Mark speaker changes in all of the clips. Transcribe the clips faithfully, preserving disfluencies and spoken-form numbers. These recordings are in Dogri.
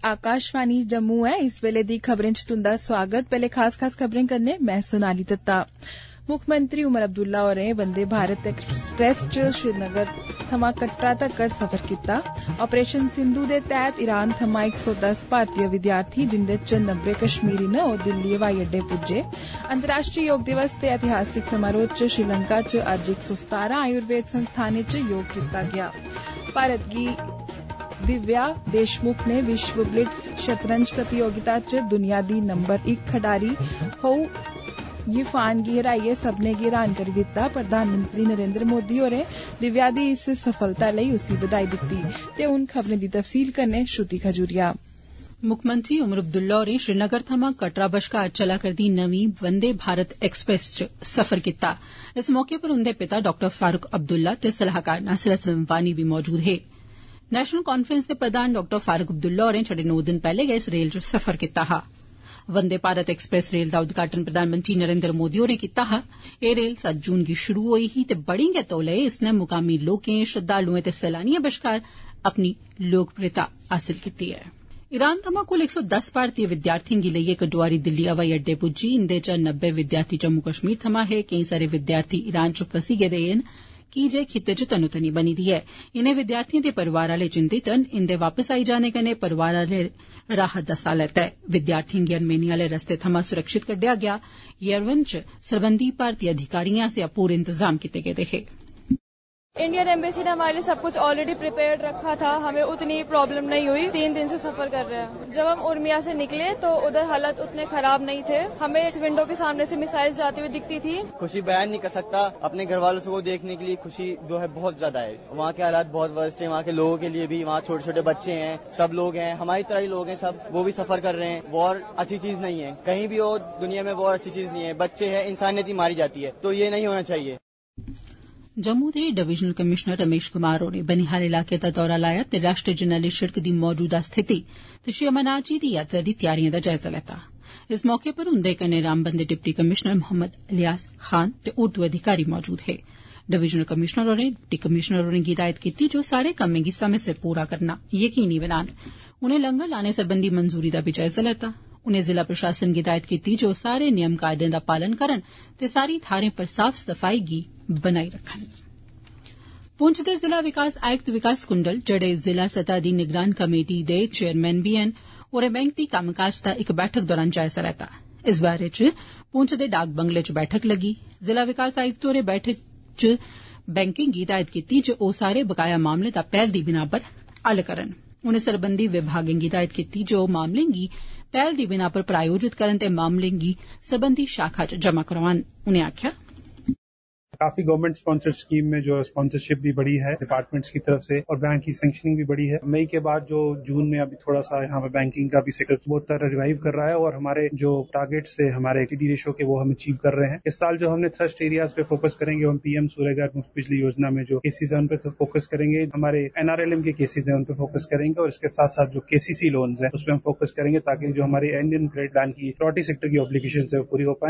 Speaker 1: आकाशवाणी जम्मू है। इस वेले दी खबरें च तुंदा स्वागत। पहले खास खास खबरें करने मैं सोनाली दत्ता। मुक्खमंत्री उमर अब्दुल्ला होरें वंदे भारत एक्सप्रेस च श्रीनगर थमां कटरा तक्कर सफर कीता। ऑपरेशन सिंधु दे तैह्त ईरान थमां एक सौ दस भारतीय विद्यार्थी जिंदे च नब्बे कश्मीरी न ओह् दिल्ली हवाई अड्डे पुज्जे। अंतर्राष्ट्रीय योग दिवस ते ऐतिहासिक समारोह च श्रीलंका च अज्ज एक सौ सतारां आयुर्वेद संस्थानें च योग कीता गया। भारत गी दिव्या देशमुख ने विश्व ब्लिट्स शतरंज प्रतियोगिता च दुनिया दी नंबर इक खडारी होऊ यिफान गी हराइयै सभनें गी हैरान करी दित्ता। प्रधानमंत्री नरेंद्र मोदी होरें दिव्या दी इस सफलता लेई उसी बधाई दित्ती। ते हुन खबरें दी तफसील कन्नै श्रुति खजूरिया।
Speaker 2: मुक्खमंत्री उमर अब्दुल्ला होरें श्रीनगर थमां कटरा बश्कार चला करदी नमीं वंदे भारत एक्सप्रेस च सफर कीता। इस मौके पर उंदे पिता डाक्टर फारूक अब्दुल्ला ते सलाहकार नासिर असलम वानी बी मौजूद हे। नेशनल कांफ्रेंस दे प्रधान डाक्टर फारूक अब्दुल्ला होरें छड़े नौ दिन पैहले गै इस रेल च सफर कीता हा। वंदे भारत एक्सप्रेस रेल दा उद्घाटन प्रधानमंत्री नरेंद्र मोदी होरें कीता हा। एह रेल सत्त जून गी शुरू होई ही ते बड़ी गै तौले इसने मुकामी लोकें, श्रद्धालुएं ते सैलानिएं बश्कार अपनी लोकप्रियता हासिल कीती ऐ। ईरान थमां कुल एक सौ दस भारतीय विद्यार्थिएं गी लेइयै इक डोआरी दिल्ली हवाई अड्डे पुज्जी। इंदे चा नब्बे विद्यार्थी जम्मू कश्मीर थमां हे। केई सारे विद्यार्थी ईरान च फसी गेदे न की जे खित्ते च तनोतनी बनी दी ऐ। इनें विद्यार्थिएं दे परिवार आले चिंतित न। इंदे वापस आई जाने कन्नै परिवार आले राहत दा साह लैता ऐ। विद्यार्थिएं गी आर्मेनिया आले रस्ते थमां सुरक्षित कड्डेआ गेआ। येरेवन च सरबंधी भारतीय अधिकारिएं आसेआ पूरे इंतजाम कीते गेदे हे।
Speaker 3: इंडियन एम्बेसी ने हमारे लिए सब कुछ ऑलरेडी प्रिपेयर्ड रखा था। हमें उतनी प्रॉब्लम नहीं हुई। तीन दिन से सफर कर रहे हैं। जब हम उर्मिया से निकले तो उधर हालत उतने खराब नहीं थे। हमें इस विंडो के सामने से मिसाइल जाती हुई दिखती थी।
Speaker 4: खुशी बयान नहीं कर सकता। अपने घर वालों को देखने के लिए खुशी जो है बहुत ज्यादा है। वहाँ के हालात बहुत वर्स्ट है। वहाँ के लोगों के लिए भी, वहाँ छोटे छोटे बच्चे हैं, सब लोग हैं, हमारी तरह ही लोग हैं सब, वो भी सफर कर रहे हैं। वॉर अच्छी चीज नहीं है, कहीं भी हो दुनिया में वॉर अच्छी चीज नहीं है। बच्चे हैं, इंसानियत ही मारी जाती है, तो ये नहीं होना चाहिए।
Speaker 2: जम्मू दे डिविजनल कमिश्नर रमेश कुमार होरें बनिहाल इलाके दा दौरा लाया ते राष्ट्रीय जरनैली शिड़क दी मौजूदा स्थिति ते श्री अमरनाथ जी दी यात्रा दी त्यारिएं दा जायजा लैता। इस मौके पर उंदे कन्नै रामबन दे डिप्टी कमिश्नर मोहम्मद इलियास खान ते होर दुए अधिकारी मौजूद हे। डिविजनल कमिश्नर होरें डिप्टी कमिश्नर होरें गी हिदायत कीती जो सारे कम्में गी समें सिर पूरा करना यकीनी बनान। उनें लंगर लाने सरबंधी मंजूरी दा बी जायजा लैता। उनें जिला प्रशासन गी हिदायत कीती जो सारे नियम कायदें दा पालन करन ते सारी थाहरें पर साफ सफाई गी बनाई रखन। पुंछ दे जिला विकास आयुक्त विकास कुंडल जेड़े जिला सतह दी निगरान कमेटी दे चेयरमैन बी हैन होरें बैंक दी कम्मकाज दा इक बैठक दौरान जायजा लैता। इस बारे च पुंछ दे डाक बंगले च बैठक लग्गी। जिला विकास आयुक्त होरें बैठक च बैंकें गी हिदायत कीती जे ओह सारे बकाया मामले दा पैहल दी बिनाह पर हल करन। उनें सरबंधी विभागें गी हिदायत कीती जे ओह मामलें गी पैहल दी बिनाह पर प्रायोजित करन ते मामलें गी सरबंधी शाखा च जमा करवान। उनें आखेआ
Speaker 5: काफी गवर्नमेंट स्पॉन्सर्ड स्कीम में जो स्पॉन्सरशिप भी बढ़ी है डिपार्टमेंट्स की तरफ से और बैंक की सैंक्शनिंग भी बढ़ी है। मई के बाद जो जून में अभी थोड़ा सा यहाँ पे बैंकिंग का भी सेक्टर बहुत तरह रिवाइव कर रहा है और हमारे जो टारगेट्स थे हमारे टीडी रेशो के वो हम अचीव कर रहे हैं। इस साल जो हमने थ्रस्ट एरियाज पे फोकस करेंगे, हम पीएम सूर्यघर मुफ्त बिजली योजना में जो केसेज है उन पे फोकस करेंगे। हमारे एनआरएलएम के केसेज है उन पे फोकस करेंगे और इसके साथ साथ जो केसीसी लोन्स है उस पर हम फोकस करेंगे ताकि जो हमारे इंडियन क्रेडिट प्लान की प्रायोरिटी सेक्टर की ऑब्लिगेशन है वो पूरी हो पाए।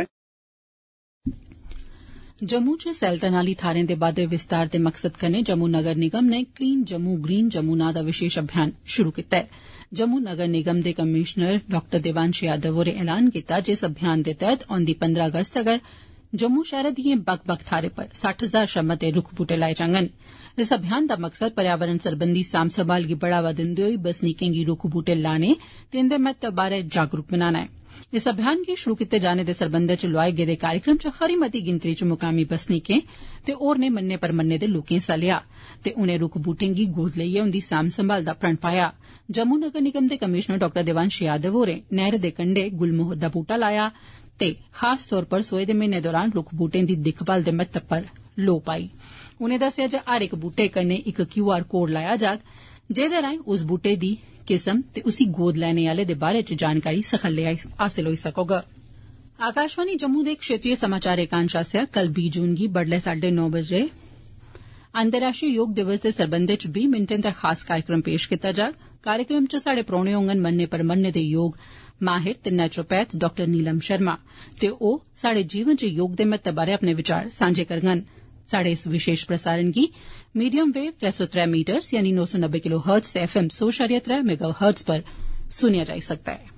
Speaker 2: जम्मू च सैलतन आली थाहरें दे बाद्दे विस्तार दे मकसद कन्नै जम्मू नगर निगम ने क्लीन जम्मू ग्रीन जम्मू नां दा विशेष अभियान शुरू कीता है। जम्मू नगर निगम दे कमिशनर डाक्टर देवांश यादव होरें ऐलान कीता जे इस अभियान दे तैहत औंदी पंद्रह अगस्त तगर जम्मू शैहरा दिएं बक्ख बक्ख थाहरें पर सट्ठ हजार शा मते रुक्ख बूटे लाए जाङन। इस अभियान दा मकसद पर्यावरण सरबंधी साम्भ संभाल गी बढ़ावा दिंदे होई बसनीकें गी रुक्ख बूटे लाने ते इंदे महत्व बारै जागरूक बनाना ऐ। इस अभियान गी शुरू कीते जाने दे सरबंधै च लोआए गेदे कार्यक्रम च खरी मती गिनतरी च मुकामी बसनीकें ते होरनें मन्ने परमन्ने दे लोकें हिस्सा लेआ ते उनें रुक्ख बूटें गी गोद लेइयै उंदी साम्भ संभाल दा प्रण पाया। जम्मू नगर निगम दे कमिशनर डाक्टर देवांश यादव होरें नैह्र दे कंढे गुलमोहर दा बूटा लाया ते खास तौर पर सोए दे म्हीने दौरान रुक्ख बूटें दी दिक्खभाल दे महत्व पर लोऽ पाई। उनें दस्सेआ जे हर इक बूटे कन्नै इक क्यू आर कोड लाया जाग जेह्दे राएं उस बूटे दी किस्म ते उसी गोद लैने आले दे बारे च जानकारी सखल्ले हासिल होई सकोग। आकाशवाणी जम्मू दे क्षेत्रीय समाचार एकांश आसेआ कल बीह् जून गी बडलै साड्डे नौ बजे अंतर्राष्ट्रीय योग दिवस दे सरबंधै च बीह् मिंटें दा खास कार्यक्रम पेश कीता जाग। कार्यक्रम च साढ़े परौहने होङन मन्ने परमन्ने दे योग माहिर ते नेचुरोपैथ डाक्टर नीलम शर्मा ते ओह साढ़े जीवन च योग दे महत्व बारै अपने विचार सांझे करङन। साढ़े इस विशेष प्रसारण गी मीडियम वेव त्रै सौ त्रै मीटर्स यानी नौ सौ नब्बे किलो हर्ट्ज ते एफ एम सौ शरिया त्रै मेगा हर्ट्ज पर सुनेआ जाई सकदा ऐ।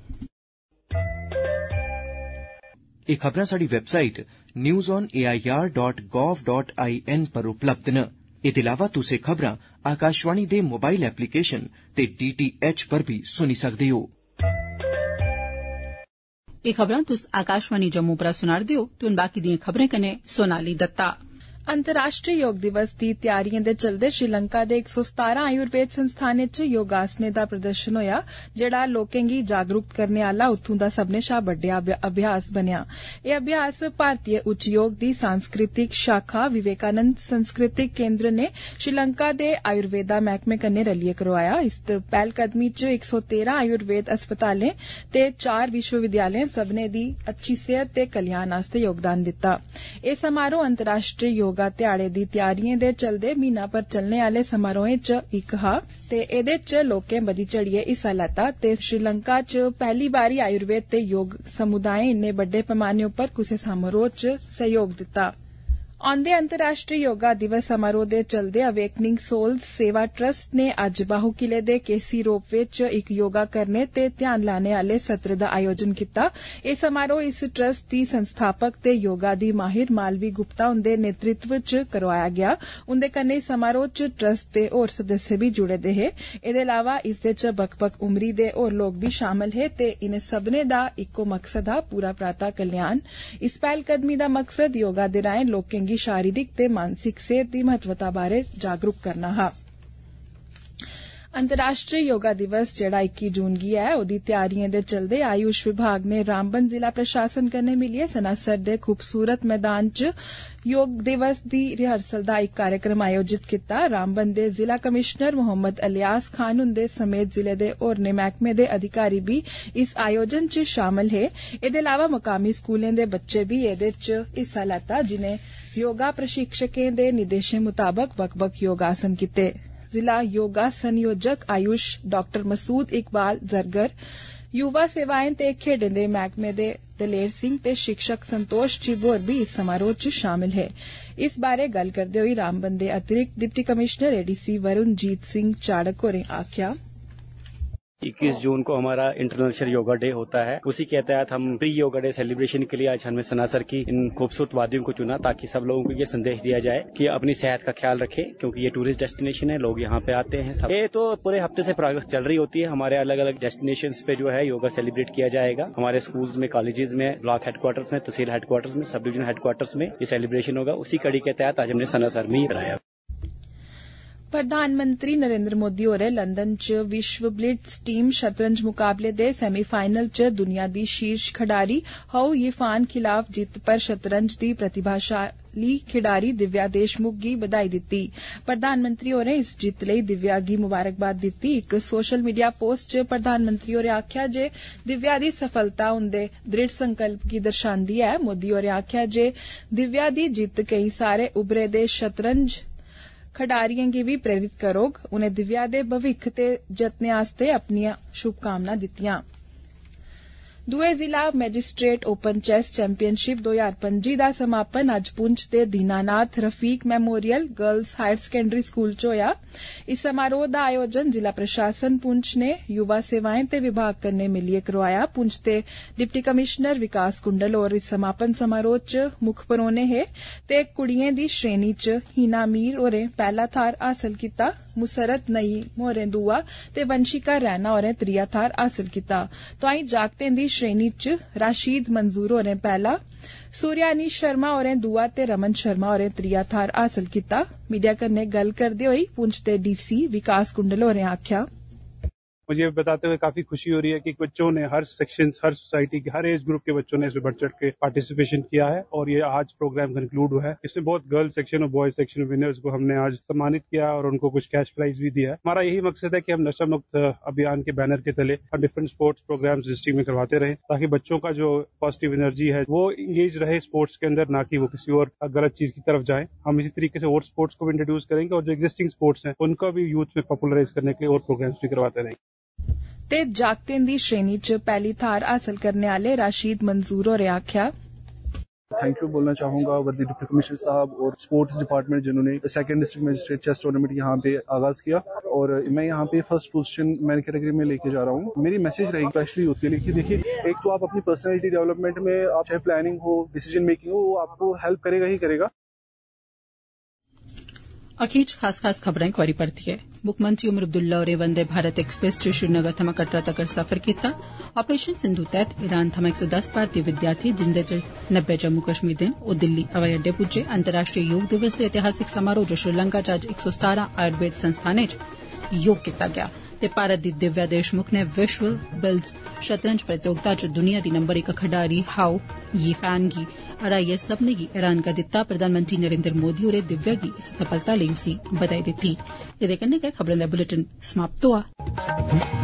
Speaker 6: एह खबरां साडी website news on A I R dot gov dot I N पर उपलब्ध न। एह्दे अलावा तुस एह खबरां आकाशवाणी दे मोबाइल एप्लीकेशन ते डी टी एच पर भी सुनी सकदे हो।
Speaker 2: एह खबरां तुस आकाशवाणी जम्मू पर सुना'रदे हो ते हुन बाकी दिएं खबरें कन्नै सोनाली दत्ता।
Speaker 1: अंतर्राष्ट्रीय योग दिवस दी त्यारियें दे चलदे श्रीलंका दे इक सौ सतारां आयुर्वेद संस्थानें च योगासनें दा प्रदर्शन होया, जेड़ा लोकें गी जागरूक करने आला उत्थूं दा सब्बने शा बड्डा अभ्यास बनेआ। एह अभ्यास भारतीय उच्च योग दी सांस्कृतिक शाखा विवेकानंद सांस्कृतिक केंद्र ने श्रीलंका दे आयुर्वेदा मैह्कमे कन्नै रलियै करोआया। इस पैह्लकदमी च इक सौ तेरां आयुर्वेद अस्पतालें ते चार विश्वविद्यालयें सब्बने दी अच्छी सेहत ते कल्याण आस्तै योगदान दित्ता। एह समारोह अंतर्राष्ट्रीय योगा ध्याड़े दी त्यारियें दे चलदे म्हीना पर चलने आले समारोहें च इक हा ते एदे च लोकें बधी चढ़ियै हिस्सा लैता ते श्रीलंका च पैह्ली बारी आयुर्वेद ते योग समुदायें इन्ने बड्डे पैमाने उप्पर कुसै समारोह च सहयोग दित्ता। औंदे अंतर्राष्ट्रीय योगा दिवस समारोह दे चलदे अवेकनिंग सोल्स सेवा ट्रस्ट ने अज्ज बाहु किले दे केसी रोपवे च इक योगा करने ते ध्यान लाने आले सत्र दा आयोजन कीता। एह समारोह इस ट्रस्ट दी संस्थापक ते योगा दी माहिर मालवी गुप्ता हुंदे नेतृत्व च करोआया गेआ। उंदे कन्नै समारोह च ट्रस्ट दे होर सदस्य बी जुड़े दे हे। एदे अलावा इसदे च बक्ख-बक्ख उमरी दे होर लोक बी शामल हे ते इनें सब्बनें दा इक्को मकसद हा पूरा पराता कल्याण। इस पैह्लकदमी दा मकसद योगा दे राएं लोकें गी शारीरिक ते मानसिक सेहत दी महत्वता बारै जागरूक करना हा। अंतर्राष्ट्रीय योगा दिवस जेड़ा इक्की जून गी ऐ, ओदी त्यारियें दे चलदे आयुष विभाग ने रामबन जिला प्रशासन कन्नै मिलियै सनासर दे खूबसूरत मैदान च योग दिवस दी रिहर्सल दा इक कार्यक्रम आयोजित कीता। रामबन दे जिला कमिश्नर मोहम्मद अलियास खान हुंदे समेत जिले दे होरनें मैह्कमे दे अधिकारी भी इस आयोजन च शामल हे। एदे अलावा मकामी स्कूलें दे बच्चे भी एदे च हिस्सा लैता, जिनें योगा प्रशिक्षकें दे निर्देशें मुताबक बक्ख-बक्ख योगासन कीते। जिला योगा संयोजक आयुष डॉक्टर मसूद इकबाल जरगर, युवा सेवाएं ते खेड्डें दे मैह्कमे दे दलेर सिंह ते शिक्षक संतोष चिब होर भी इस समारोह च शामिल हे। इस बारै गल्ल करदे होई रामबन दे अतिरिक्त deputy commissioner ADC Varunjeet Singh Charak होरें आखेआ,
Speaker 7: इक्कीस जून को हमारा इंटरनेशनल योगा डे होता है। उसी के तहत हम प्री योगा डे सेलिब्रेशन के लिए आज हमने सनासर की इन खूबसूरत वादियों को चुना, ताकि सब लोगों को ये संदेश दिया जाए कि अपनी सेहत का ख्याल रखें, क्योंकि ये टूरिस्ट डेस्टिनेशन है, लोग यहाँ पे आते हैं। सब ये तो पूरे हफ्ते से प्रोग्रेस चल रही होती है। हमारे अलग अलग डेस्टिनेशंस पे जो है योगा सेलिब्रेट किया जाएगा। हमारे स्कूल्स में, कॉलेजेस में, ब्लॉक हेडक्वार्टर्स में, तहसील हेडक्वार्टर्स में, सब डिवीजन हेडक्वार्टर्स में ये सेलिब्रेशन होगा। उसी कड़ी के तहत आज हमने सनासर में कराया।
Speaker 1: प्रधानमंत्री नरेंद्र मोदी होरें लंदन च विश्व ब्लिट्ज टीम शतरंज मुकाबले दे सेमीफाइनल च दुनिया दी शीर्ष खडारी हाउ यीफान खिलाफ जित्त पर शतरंज दी प्रतिभाशाली खिडारी दिव्या देशमुख गी बधाई दित्ती। प्रधानमंत्री होरें इस जित्त लेई दिव्या गी मुबारकबाद दित्ती। इक सोशल मीडिया पोस्ट च प्रधानमंत्री होरें आखेआ जे दिव्या दी सफलता उंदे दृढ़ संकल्प गी दर्शांदी ऐ। मोदी होरें आखेआ जे दिव्या दी जित्त केई सारे उभरे दे शतरंज खडारियें गी बी प्रेरित करोग। उनें दिव्या दे भविक्ख ते जतनें आस्तै अपनियां शुभकामनां दित्तियां। दुए जिला मैजिस्ट्रेट ओपन चेस चैंपियनशिप दो हजार पंजी दा समापन अज्ज पुंछ दे Dinanath Rafiq memorial girls higher secondary school च होया। इस समारोह दा आयोजन जिला प्रशासन पुंछ ने युवा सेवाएं ते विभाग कन्नै मिलियै करोआया। पुंछ दे डिप्टी कमिश्नर विकास कुंडल होर इस समापन समारोह च मुक्ख परौह्ने हे ते कुड़ियें दी श्रेणी च हीना मीर होरें पैह्ला थाह्र हासल कीता, मुसरत नईम होरें दूआ ते वंशिका रैना होरें त्रीया थाह्र हासल कीता। तोआईं जागतें दी श्रेणी च राशिद मंजूर होरें पैह्ला, सूर्यानी शर्मा होरें दूआ ते रमन शर्मा होरें त्रीया थाह्र हासल कीता। मीडिया कन्नै गल्ल करदे होई पुंछ दे डीसी विकास कुंडल होरें आखेआ,
Speaker 5: मुझे बताते हुए काफी खुशी हो रही है कि बच्चों ने हर सेक्शन, हर सोसाइटी के हर एज ग्रुप के बच्चों ने इसमें बढ़ चढ़ के पार्टिसिपेशन किया है और ये आज प्रोग्राम कंक्लूड हुआ है। इसमें बहुत गर्ल्स सेक्शन और बॉयज सेक्शन विनर्स को हमने आज सम्मानित किया और उनको कुछ कैश प्राइज भी दिया। हमारा यही मकसद है कि हम नशा मुक्त अभियान के बैनर के तले हम डिफरेंट स्पोर्ट्स प्रोग्राम्स डिस्ट्रिक्ट में करवाते रहे, ताकि बच्चों का जो पॉजिटिव एनर्जी है वो इंगेज रहे स्पोर्ट्स के अंदर, ना कि वो किसी और गलत चीज की तरफ जाए। हम इसी तरीके से और स्पोर्ट्स को भी इंट्रोड्यूस करेंगे और जो एग्जिस्टिंग स्पोर्ट्स हैं उनको भी यूथ में पॉपुलराइज करने के लिए और प्रोग्राम्स भी करवाते रहेंगे।
Speaker 1: ते जागतें दी श्रेणी च पैह्ली थाह्र हासल करने आले राशिद मंजूर होरें आखेआ,
Speaker 8: थैंक यू बोलना चाहूंगा वर्दी डिप्टी कमिश्नर साहब और स्पोर्ट्स डिपार्टमेंट जिन्होंने second district magistrate chess tournament यहाँ पे आगाज किया और मैं यहाँ पे फर्स्ट पोजीशन मैन कैटेगरी में लेके जा रहा हूँ। मेरी मैसेज रहेगी स्पेशली यूथ के लिए कि देखिए, एक तो आप अपनी पर्सनैलिटी डेवलपमेंट में आप चाहे प्लानिंग हो, डिसीजन मेकिंग हो, वो आपको हेल्प करेगा ही करेगा।
Speaker 2: अखीज खास खास खबरें एक बारी परतियै। मुक्खमंत्री उमर अब्दुल्ला होरें वंदे भारत एक्सप्रेस च श्रीनगर थमां कटरा तगर सफर कीता। ऑपरेशन सिंधु तैह्त ईरान थमां एक सौ दस भारतीय विद्यार्थी जिंदे च नब्बे जम्मू कश्मीर दे न ओह् दिल्ली हवाई अड्डे पुज्जे। अंतर्राष्ट्रीय योग दिवस दे ऐतिहासिक समारोह च श्रीलंका च अज्ज एक सौ सतारां आयुर्वेद संस्थानें च योग कीता गेआ ते भारत दी दिव्या देशमुख ने विश्व बिल्स शतरंज प्रतियोगिता च दुनिया दी नंबर इक खडारी हाओ यीफान गी हराइयै सब्भनें गी हैरान करी दित्ता। प्रधानमंत्री नरेंद्र मोदी होरें दिव्या गी इस सफलता लेई उसी बधाई दित्ती। एह्दे कन्नै गै खबरें दा बुलेटिन समाप्त होआ।